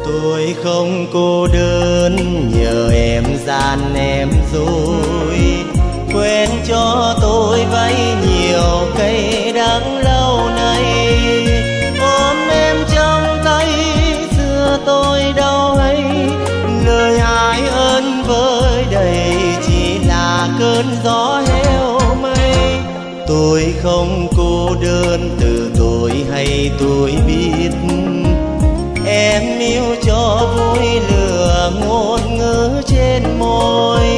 Tôi không cô đơn nhờ em gian em dối, quên cho tôi vay nhiều cây đắng lâu nay. Ôm em trong tay xưa tôi đâu hay, lời ai ơn với đầy chỉ là cơn gió heo mây. Tôi không cô đơn từ tôi hay tôi biết, em yêu cho vui lừa ngôn ngữ trên môi.